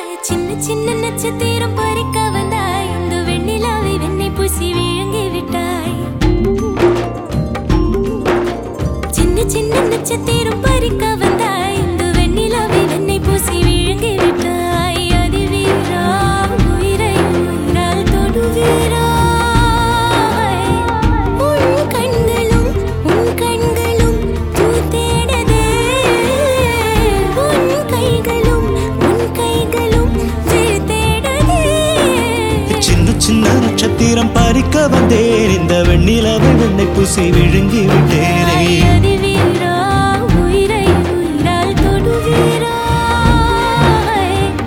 சின்ன சின்ன நட்சத்திரம் பறிக்க வந்தாய், இந்த வெண்ணிலாவை வெண்ணை பூசி விழுங்கி விட்டாய். சின்ன சின்ன நட்சத்திரம் பறிக்க வந்தாய், இந்த வெண்ணிலாவை வெண்ணை பூசி விழுங்கி விட்டாய். அதிவீரா உயிரை உயிரால் தொடுவீரா, உன் கண்களும் தூத்தேடதே, உன் கைகளும் வீழ்த்தேடதே. சின்ன சின்ன நட்சத்திரம் பறிக்க வந்தேன், இந்த வெண்ணிலாவை வெண்ணை பூசி விழுங்கி விட்டேனே.